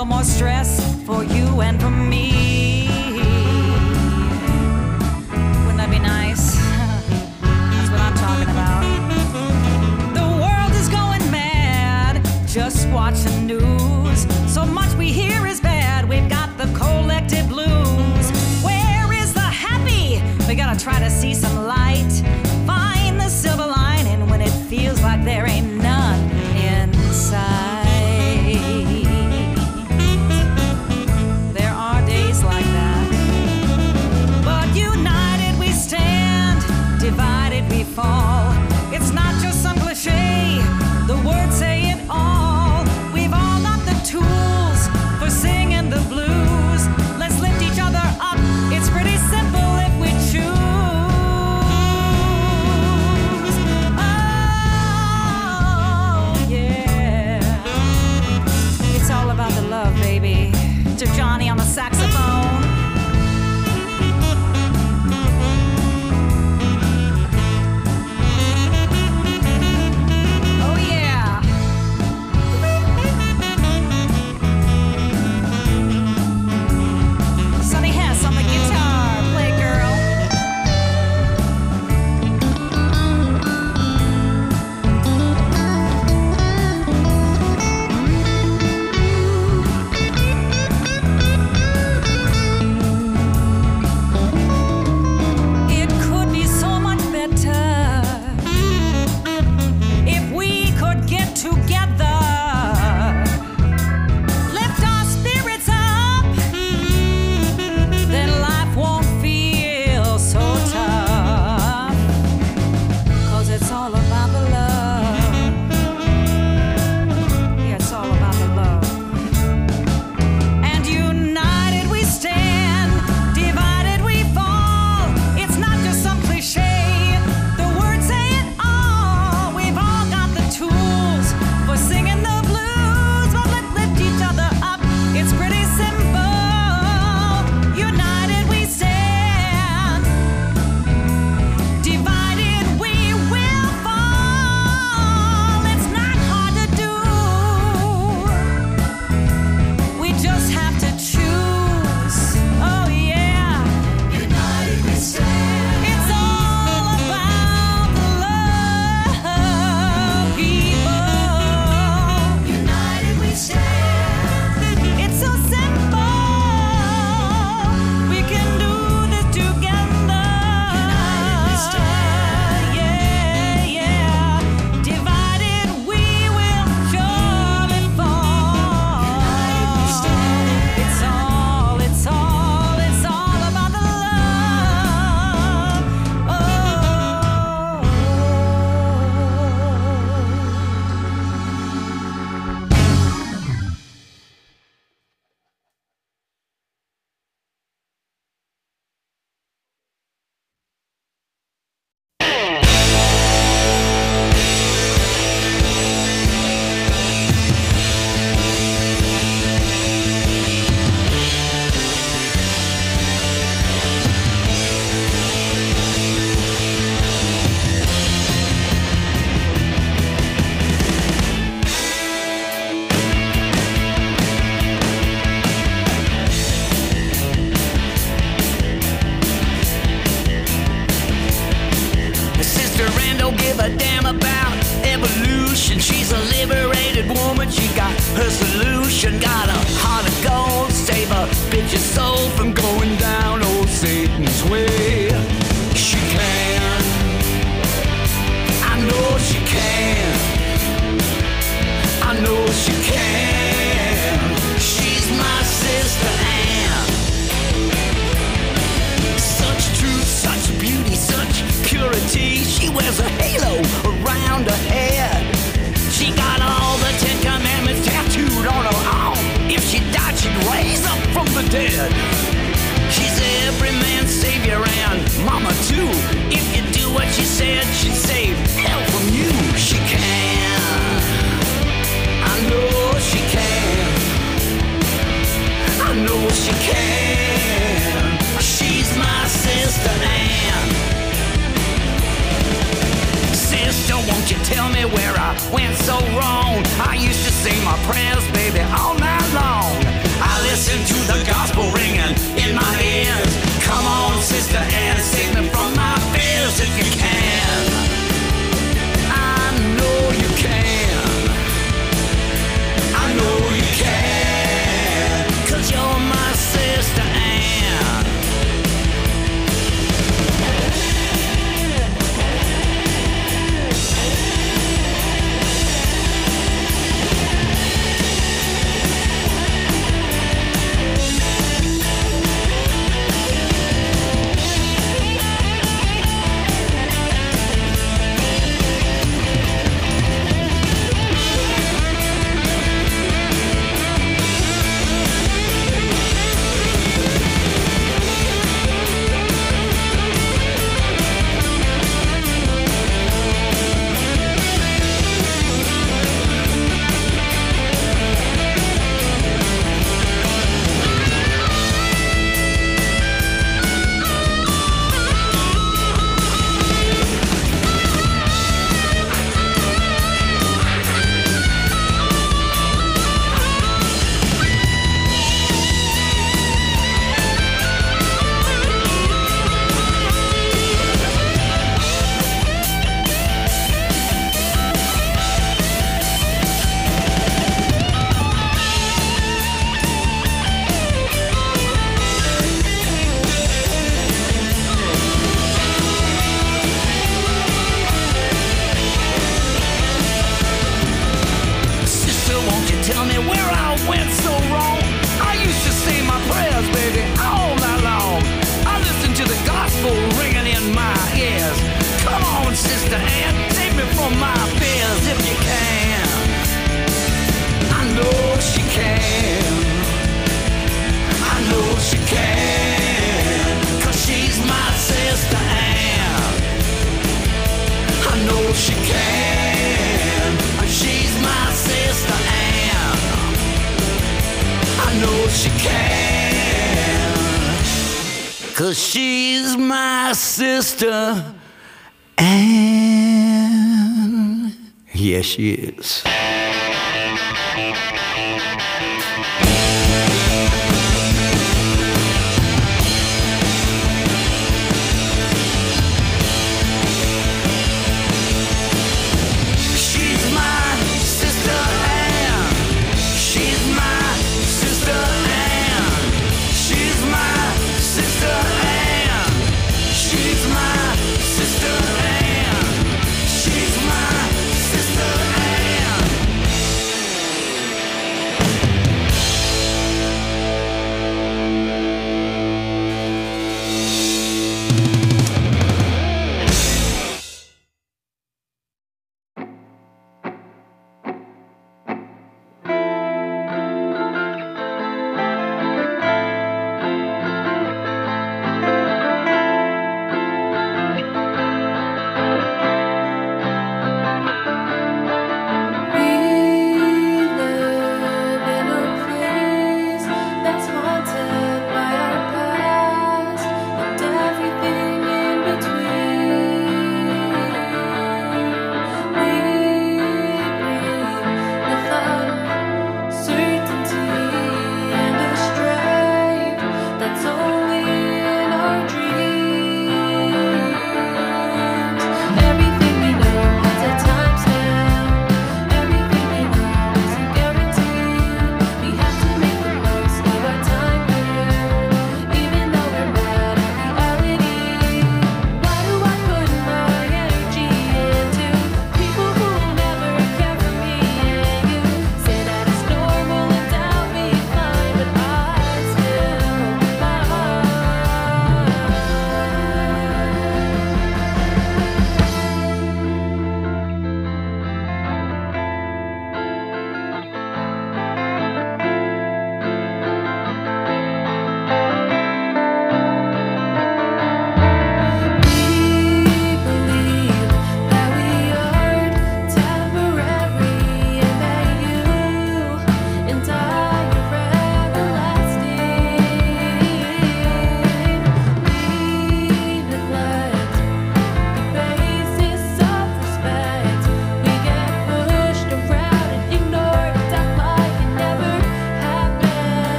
no more stress for you and for me. Wouldn't that be nice? That's what I'm talking about. The world is going mad, just watch the news. So much we hear is bad, we've got the collective blues. Where is the happy? We gotta try to see some light. Find the silver lining when it feels like there ain't none inside. There are days like that. But united we stand, divided we fall. It's not just some cliche, the words say it all. We've all got the tools for singing the blues. Let's lift each other up, it's pretty simple if we choose. Oh yeah, it's all about the love, baby. To Johnny on the saxophone. Oh yeah. Sonny Hess on the guitar. Play, girl. It could be so much better if we could get together. Lift our spirits up, then life won't feel so tough. 'Cause it's all about the love. Yeah, it's all about the love. And united we stand, divided we fall. It's not just some cliche, the words say it all. We've all got the tools for singing the blues. But let's lift each other up, it's pretty simple. United we stand, divided we will fall. It's not hard to do, we just have to choose. Oh yeah, united we stand. It's all about the love, people. United we stand. It's so simple. We can do this together. United we stand. Yeah, yeah. Divided we will surely fall. United we stand. It's all about the love. Oh. Sister Ann don't give a damn about evolution. She's a liberated woman. She got her solution. Got a heart of gold. Save a bitch's soul from going down old Satan's way. She can. I know she can. I know she can. She's my sister Ann. Such truth, such beauty, such purity. She wears a halo around her head. She got all the 10 Commandments tattooed on her arm. If she died, she'd raise up from the dead. She's every man's savior and mama too. If you do what she said, she'd save hell from you. She can. I know she can. I know she can. She's my sister Ann. Sister, won't you tell me where I went so wrong? I used to say my prayers, baby, all night long. tell me where I went so wrong. I used to say my prayers, baby, all night long. I listen to the gospel ringing in my ears. Come on, Sister Ann, save me from my fears if you can. I know she can. I know she can. 'Cause she's my Sister Ann. I know she can. She's my Sister Ann. I know she can. 'Cause she's my Sister Ann. Yes, she is.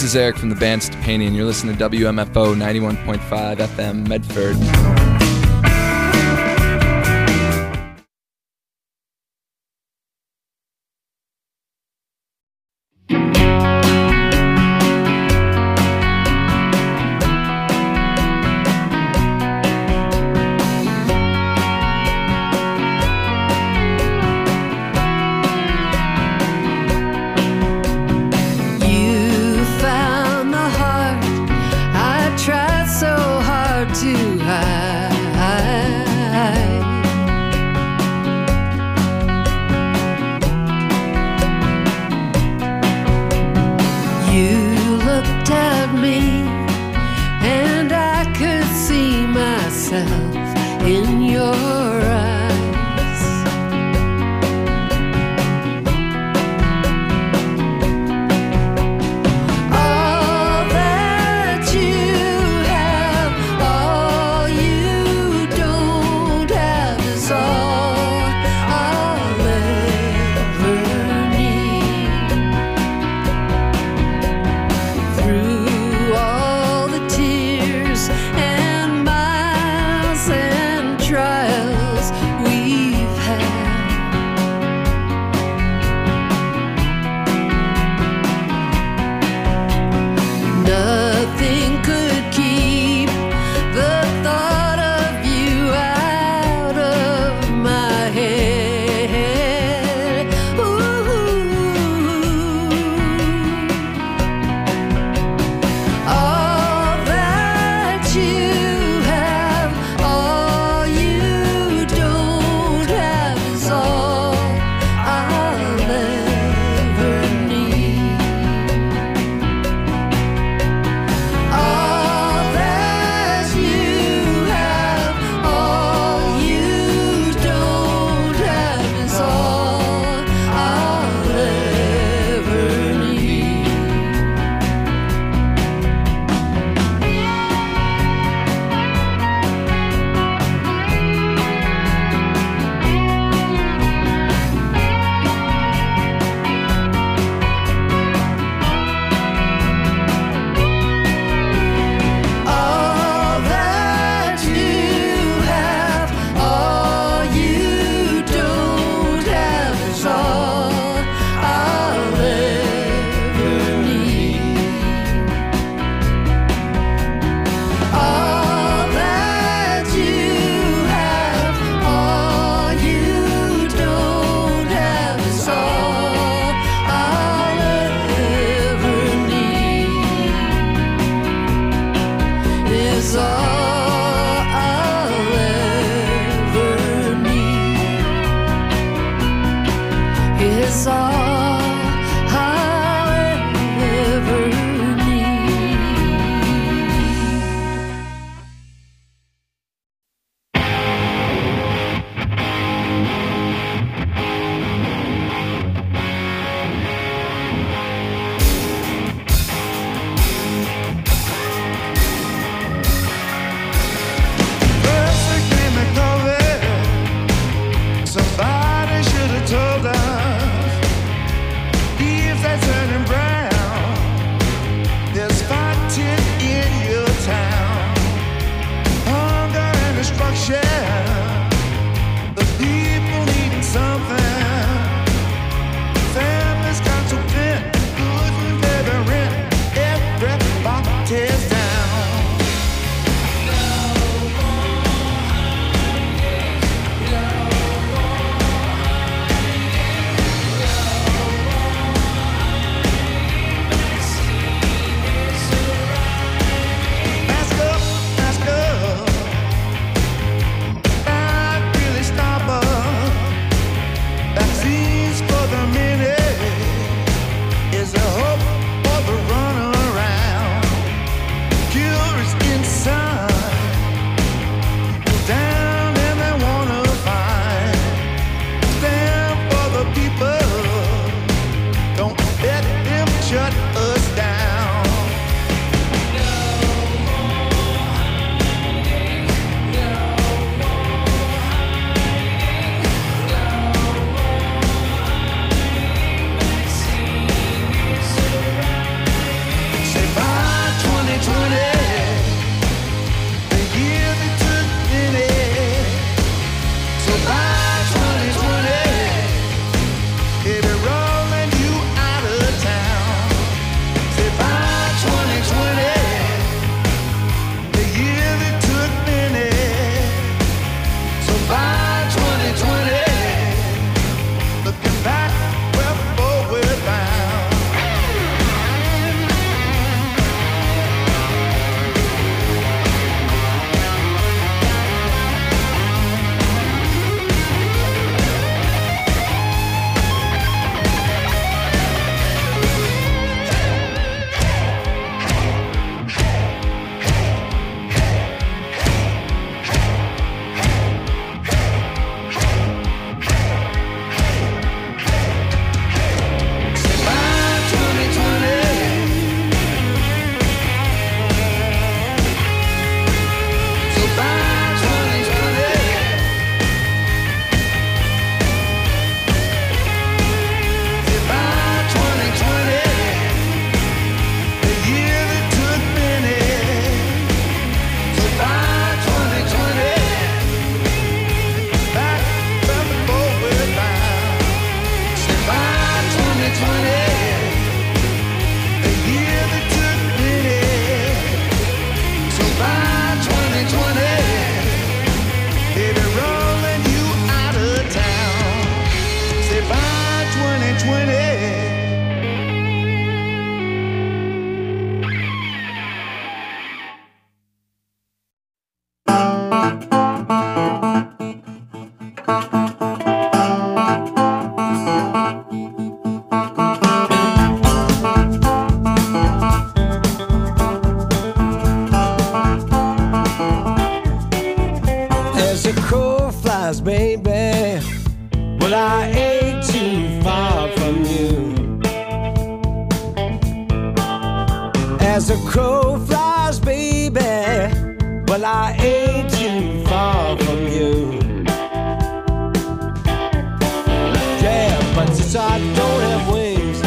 is Eric from the band Stepani, and you're listening to WMFO 91.5 FM Medford. Through all the tears and miles baby. Well, I ain't too far from you. As a crow flies, baby, well, I ain't too far from you. Yeah, but since I don't have wings,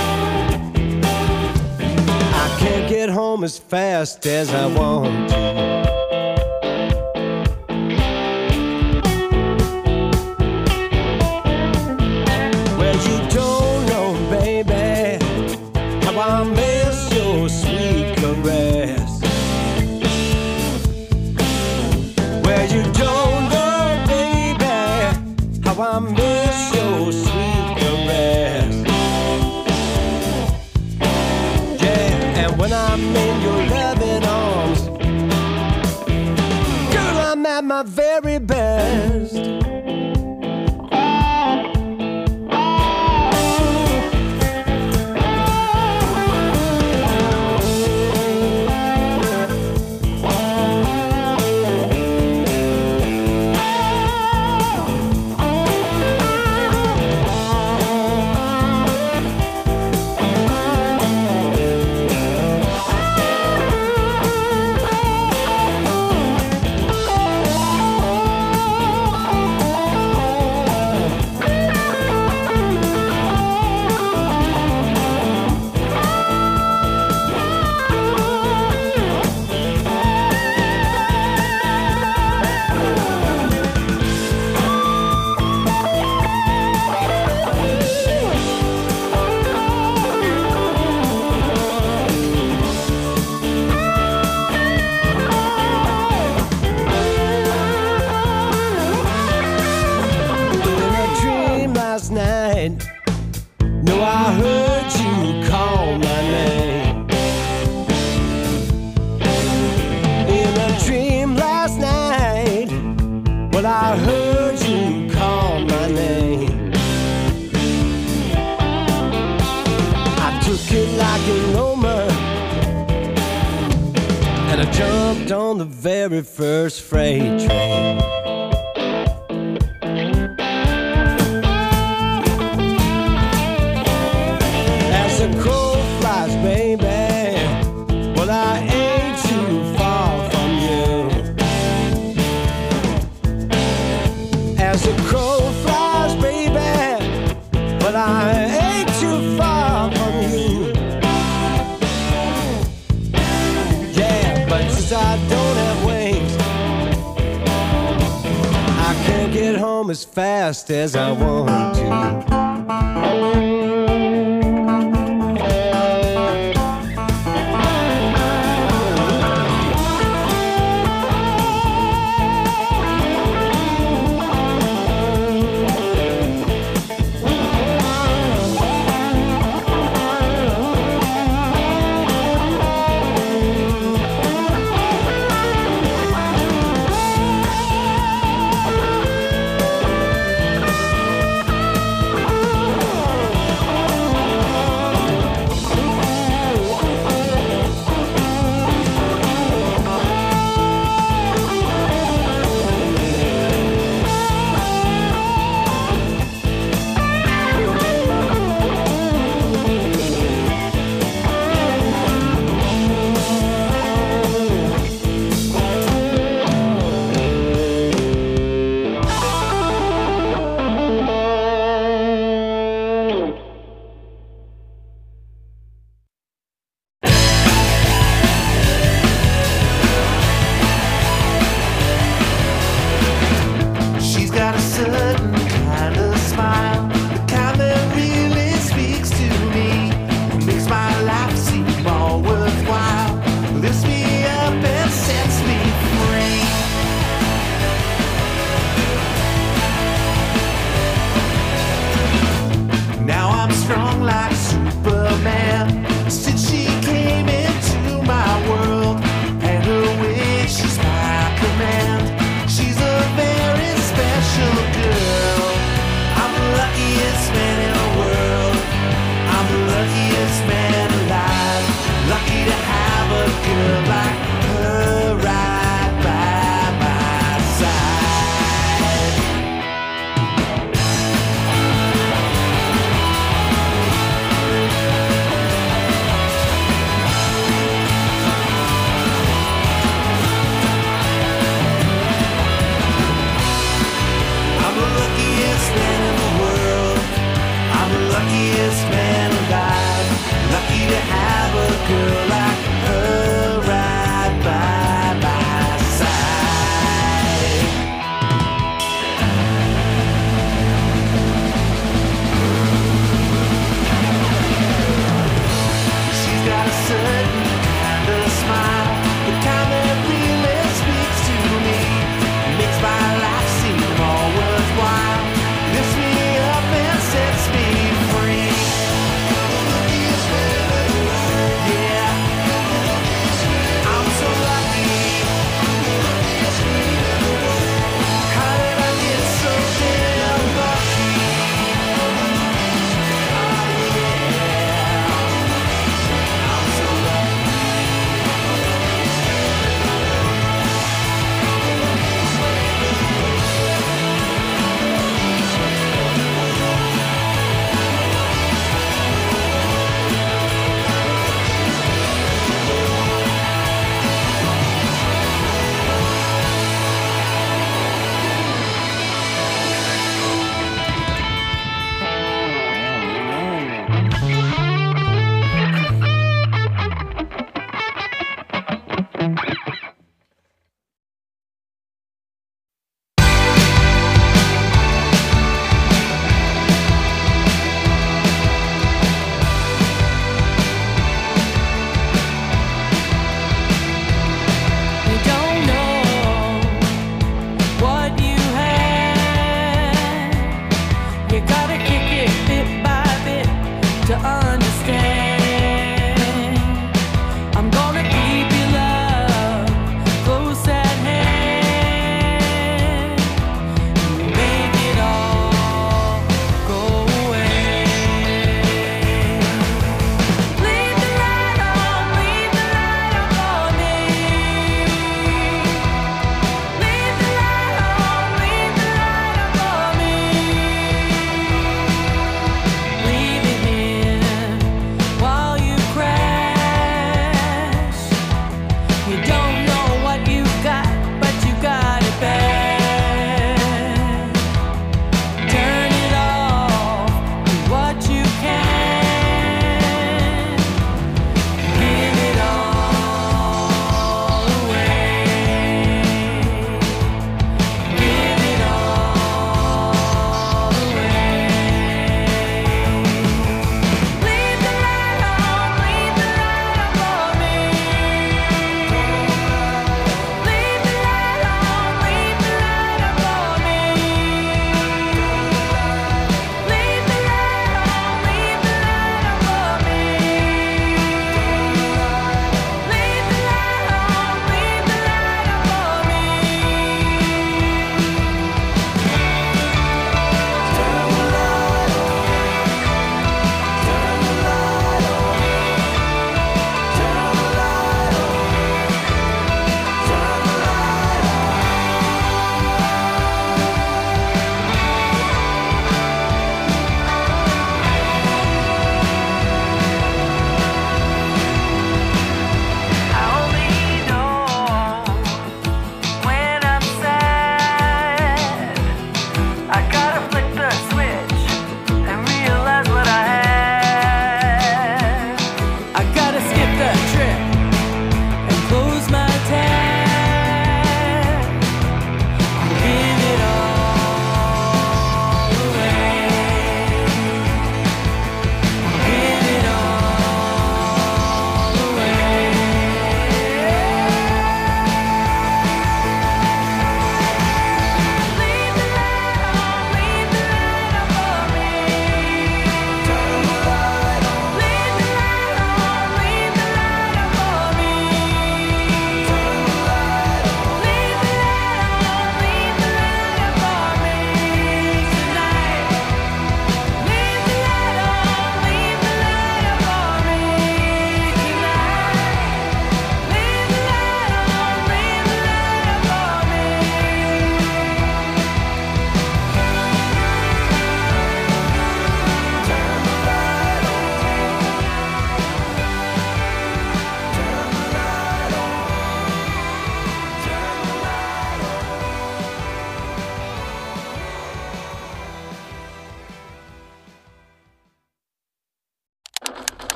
I can't get home as fast as I want to. Well, you don't know, baby, how I miss your sweet caress. Well, you don't know, baby, how I miss your sweet caress. Yeah, and when I'm in your loving arms, girl, I'm at my very best. No, I heard you call my name. In a dream last night, well, I heard you call my name. I took it like an omen, and I jumped on the very first freight train. A crow flies, baby, well, I ain't too far from you. As a crow flies, baby, well, I ain't too far from you. Yeah, but since I don't have wings, I can't get home as fast as I want to. girl like her right by my side. She's got a certain kind of smile, the kind that really speaks to me, makes my life seem more worthwhile, lifts me up and sets me free. Yeah, I'm so lucky. How did I get so damn lucky? Oh yeah, I'm so lucky.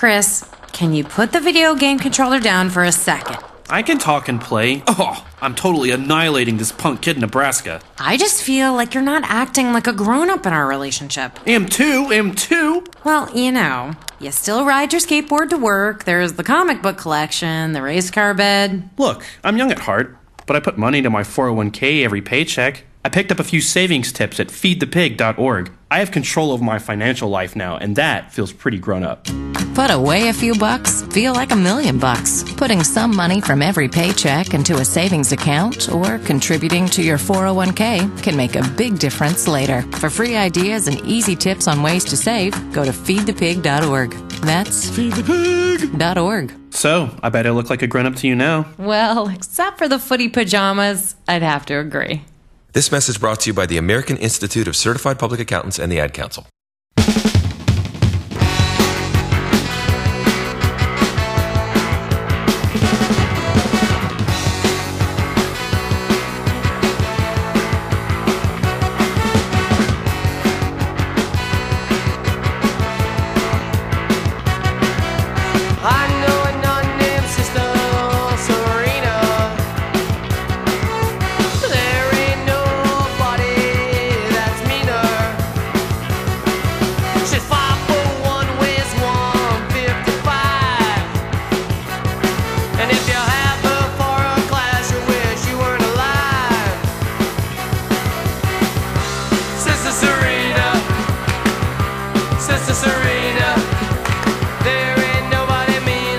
Chris, can you put the video game controller down for a second? I can talk and play. Oh, I'm totally annihilating this punk kid in Nebraska. I just feel like you're not acting like a grown-up in our relationship. Am too. Well, you still ride your skateboard to work, there's the comic book collection, the race car bed. Look, I'm young at heart, but I put money into my 401k every paycheck. I picked up a few savings tips at feedthepig.org. I have control of my financial life now, and that feels pretty grown up. Put away a few bucks, feel like $1,000,000. Putting some money from every paycheck into a savings account or contributing to your 401k can make a big difference later. For free ideas and easy tips on ways to save, go to feedthepig.org. That's feedthepig.org. So, I bet I look like a grown-up to you now. Well, except for the footy pajamas, I'd have to agree. This message brought to you by the American Institute of Certified Public Accountants and the Ad Council. Sister Serena, there ain't nobody mean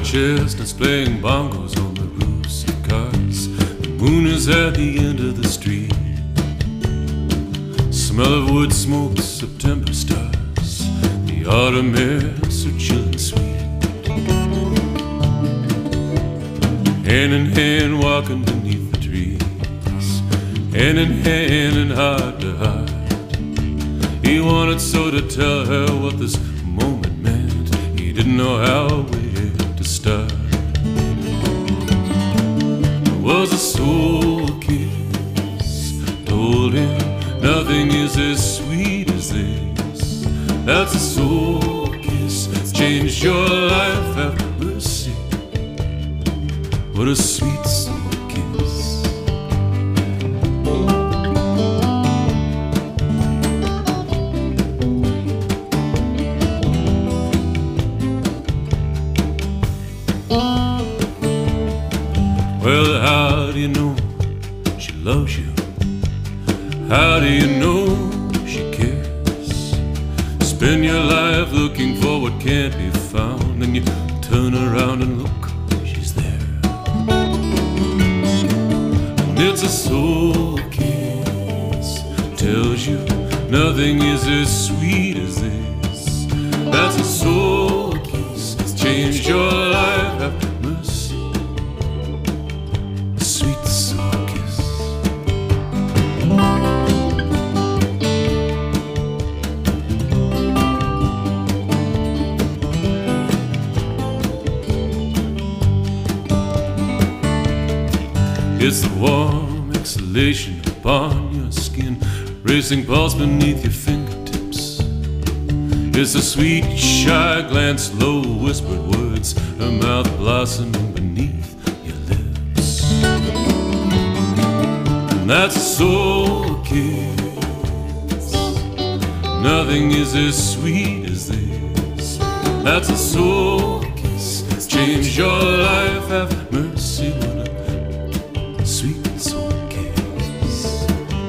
chestnuts playing bongos on the roofs of cars. The moon is at the end of the street. Smell of wood smoke, September stars. The autumn air so chill and sweet. Hand in hand walking beneath the trees, hand in hand and heart to heart. He wanted so to tell her what this moment meant. He didn't know how where to start. It was a soul kiss, told him nothing is as sweet as this. That's a soul kiss, changed your life, have mercy. What a sweet soul kiss. Well, how do you know she loves you? How do you know she cares? Spend your life looking for what can't be found, and you turn around and look, she's there. And it's a soul kiss, tells you nothing is as sweet as this. That's a soul kiss, it's changed your life, have mercy. A sweet soul kiss. It's the warm exhalation upon your skin, racing pulse beneath your fingertips. It's a sweet, shy glance, low whispered words, her mouth blossoming beneath your lips. And that's a soul kiss. Nothing is as sweet as this. That's a soul kiss. Change your life, have mercy. What a sweet soul kiss.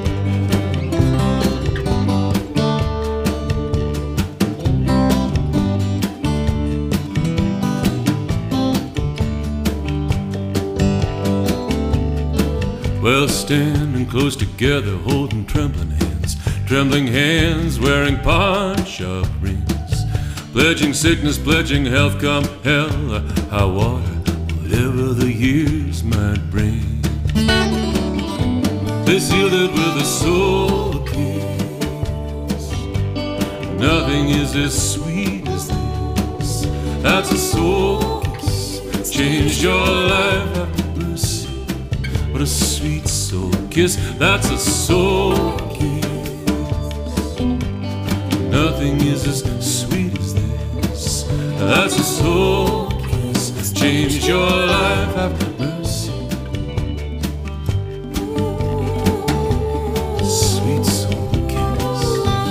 Well, standing close together, holding trembling hands, wearing pawn-shop rings, pledging sickness, pledging health, come hell or high water, whatever the years might bring. They sealed it with a soul kiss. Nothing is as sweet as this. That's a soul kiss. Changed your life, have mercy. What a sweet soul kiss. That's a soul kiss. Nothing is as sweet as this. That's a soul kiss. Changed your life, have mercy. Sweet soul kiss.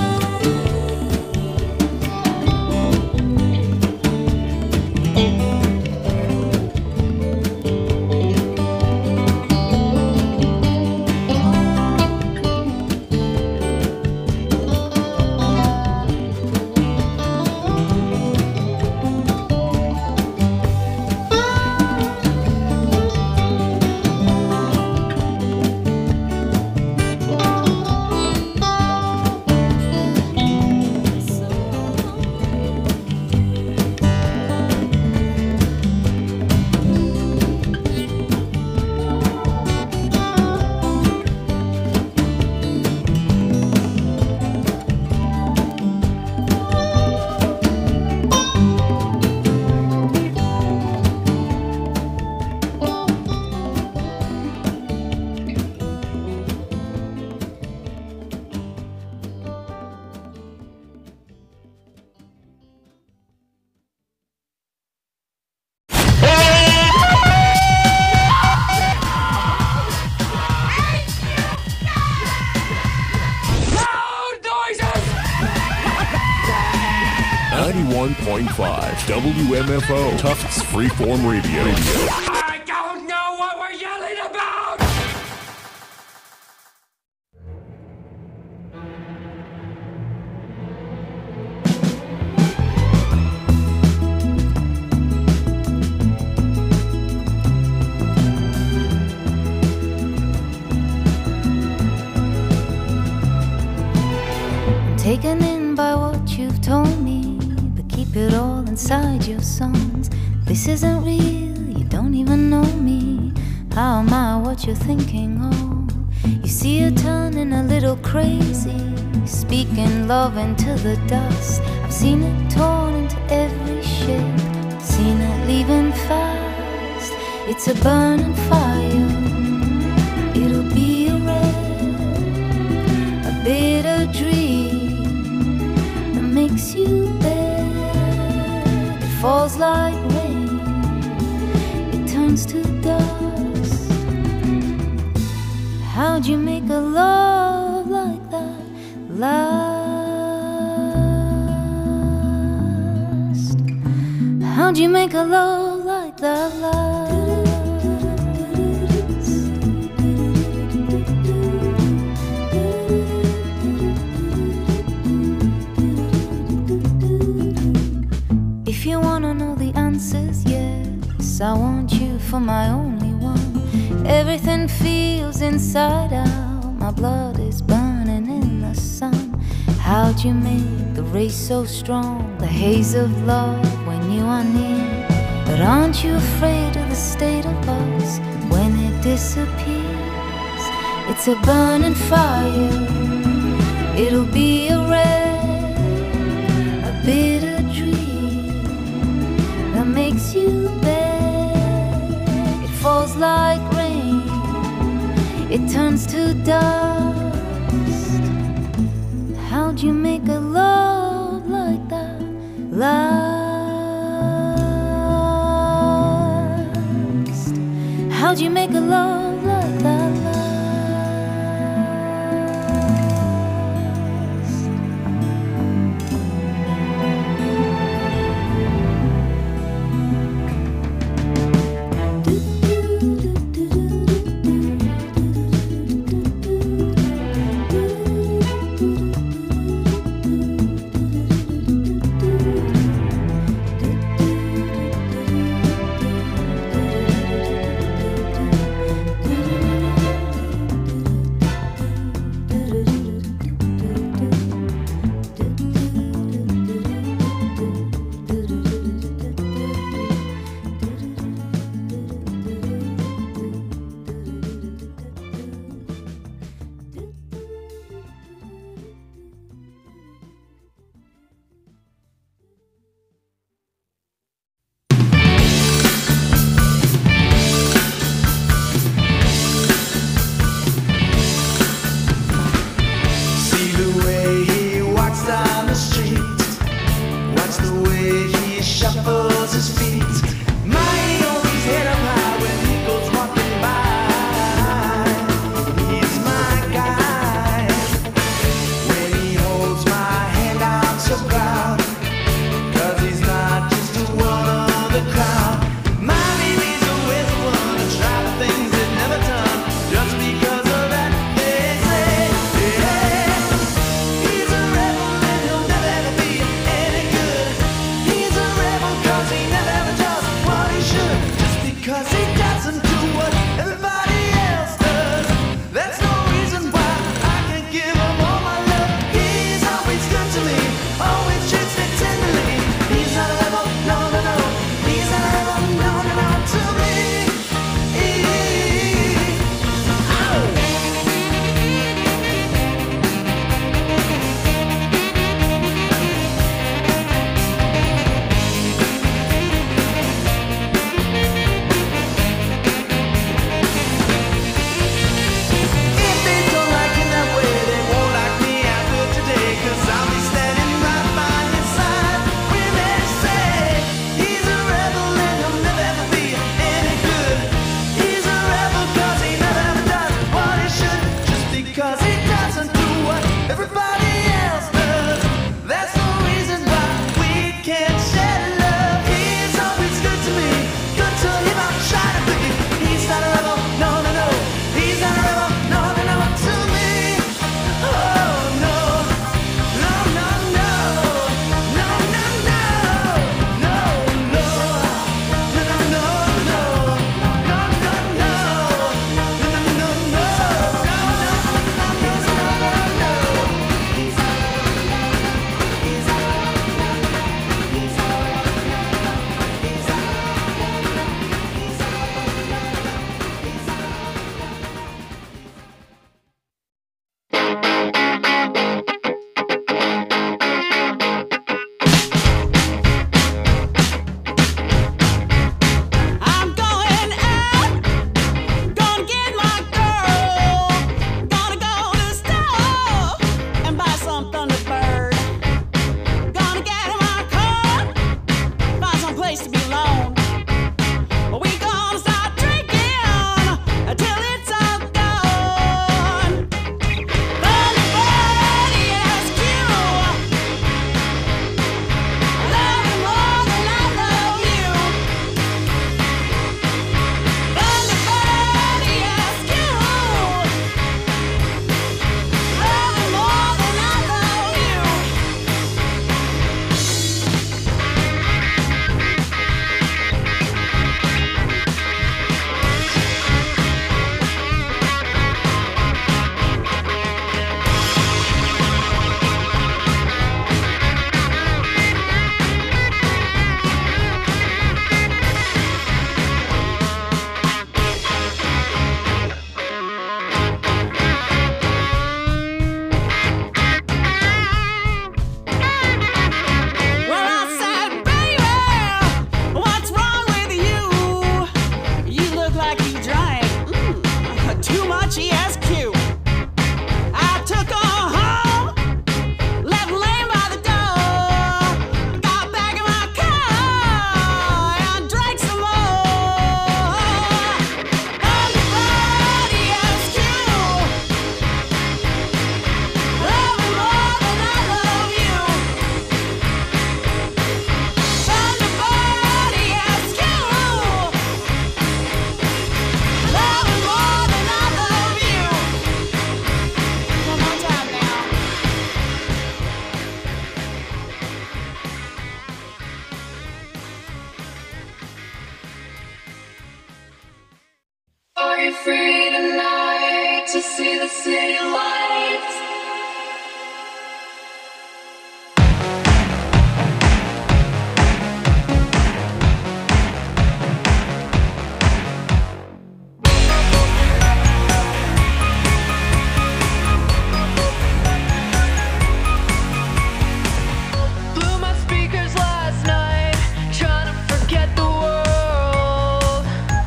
WMFO, Tufts Freeform Radio. I don't know what we're yelling about! taken in by what you've told me, but keep it all inside your songs. This isn't real, you don't even know me. How am I what you're thinking of? You see her turning a little crazy, speaking love into the dust. I've seen it torn into every shape, seen it leaving fast. It's a burning fire, it'll be a red, a bitter dream that makes you bad. It falls like rain, it turns to dust. How'd you make a love like that last? How'd you make a love like that last? If you wanna know the answers, yes, I want you for my only one. Everything feels inside out, my blood is burning in the sun. How'd you make the race so strong, the haze of love when you are near? But aren't you afraid of the state of us when it disappears? It's a burning fire, it'll be a red, a bitter dream that makes you bad. It falls like rain, it turns to dust. How'd you make a love like that last? How'd you make a love like that last? Are you free tonight to see the city lights? Blew my speakers last night, trying to forget the world.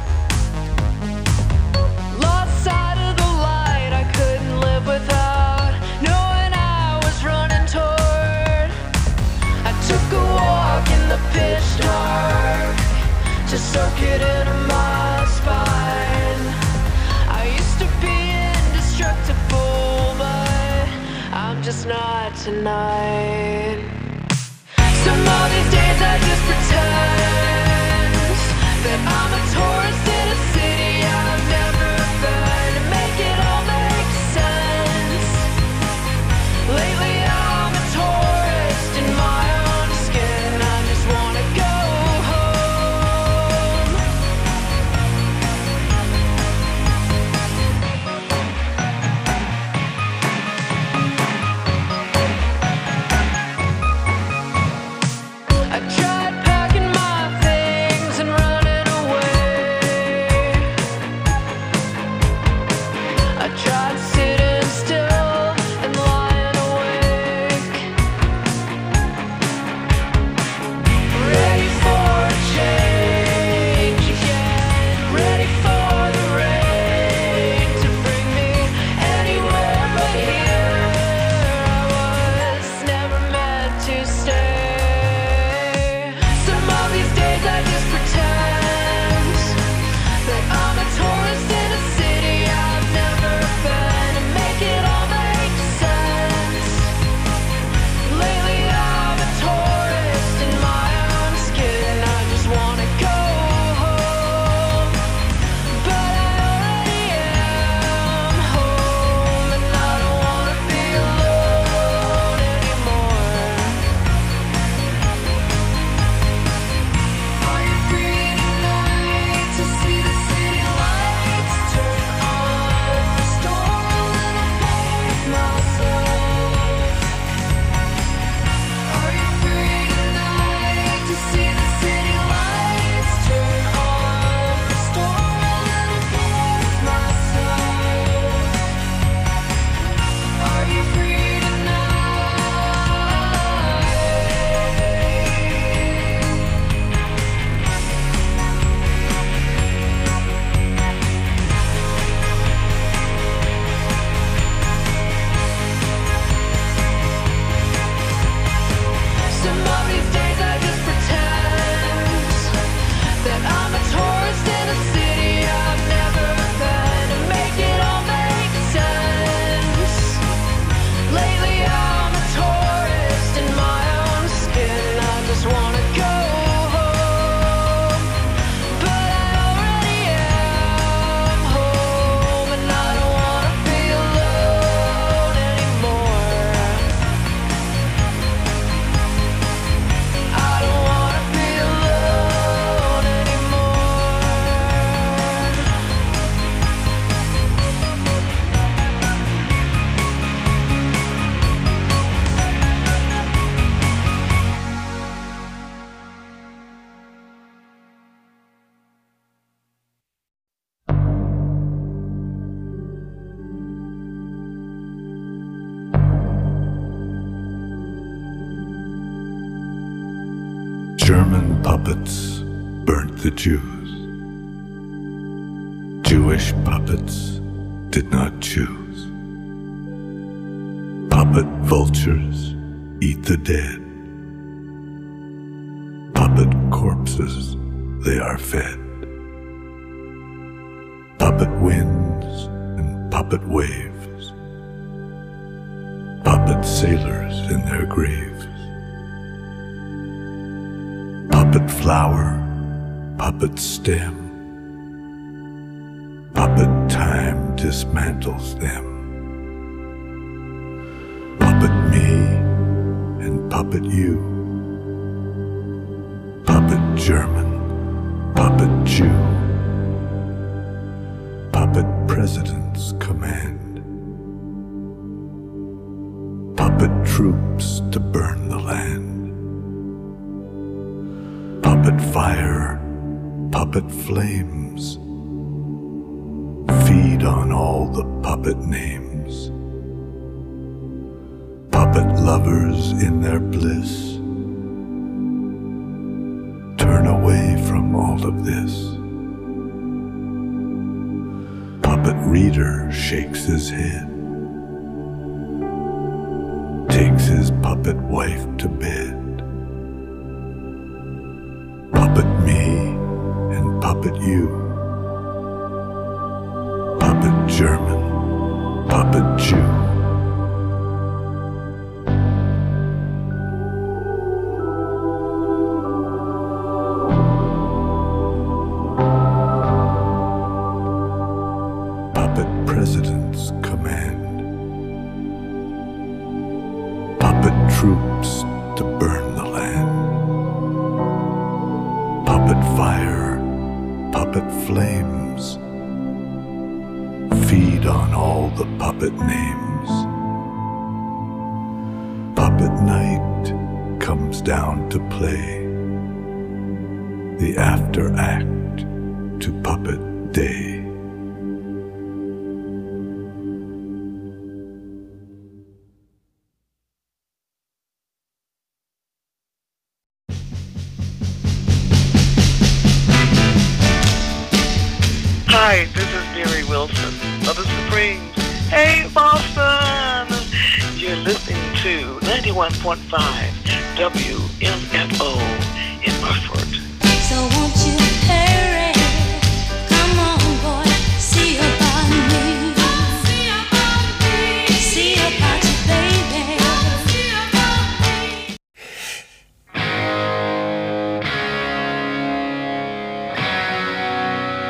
Lost sight of the light I couldn't live without, knowing I was running toward. I took a walk in the pitch dark to soak it into my spine. I used to be indestructible, but I'm just not tonight. Some of these days I just pretend that I'm a tourist in a city I've never been, to make it all make sense. Lately I'm a tourist in my own skin. I just wanna go home. I tried packing my German puppets burnt the Jews. Jewish puppets did not choose. Puppet vultures eat the dead. Puppet corpses they are fed. Puppet winds and puppet waves. Puppet sailors in their graves. Puppet flower, puppet stem. Puppet time dismantles them. Puppet me and puppet you. Puppet German, puppet Jew. Puppet presidents command. Puppet troops to burn the land. Puppet fire, puppet flames. Feed on all the puppet names. Puppet lovers in their bliss. Turn away from all of this. Puppet reader shakes his head. Takes his puppet wife to bed. Puppet me and puppet you. Puppet German, puppet Jew. Puppet presidents command. Puppet troops to burn the land. Puppet fire, puppet flames. Feed on all the puppet names. Puppet night comes down to play. The after act to puppet day. Hi, this is Mary Wilson of the Supremes. Hey, Boston! You're listening to 91.5 WMFO in Hartford. So won't you hurry?